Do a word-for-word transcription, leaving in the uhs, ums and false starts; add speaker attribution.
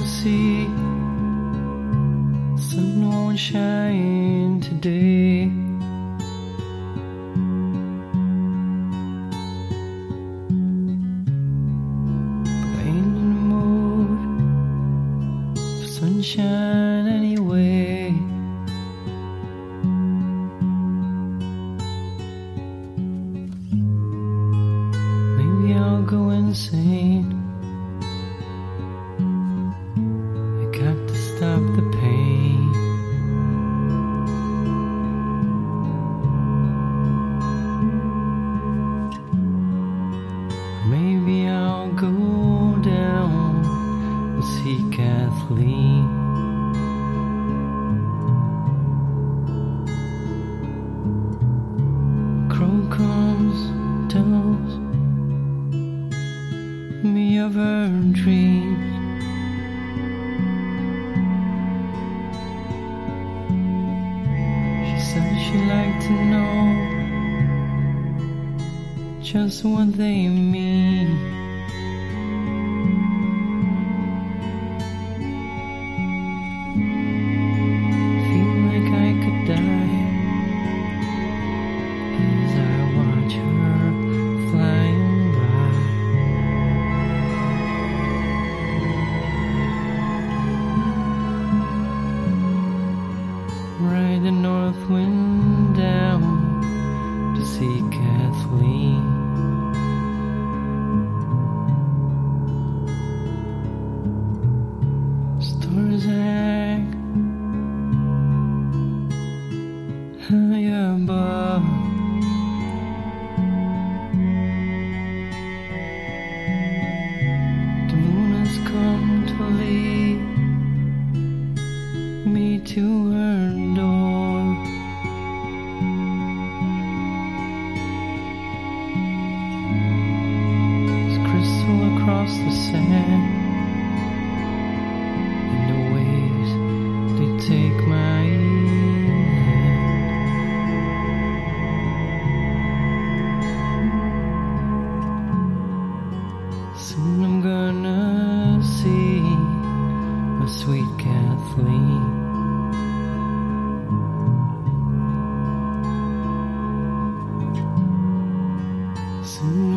Speaker 1: see the sun won't shine today. But I ain't in the mood for sunshine anyway. Maybe I'll go insane. Got to stop the pain. Maybe I'll go down and see Kathleen. Crow comes, tells me of her dreams. Said she'd like to know just what they mean. Feel like I could die as I watch her flying by. Ride the north wind down to see Kathleen. Stars hang high above. The moon has come to lead me to her door. It's crystal across the sand, and the waves, they take my hand. Soon I'm gonna see my sweet Kathleen. Soon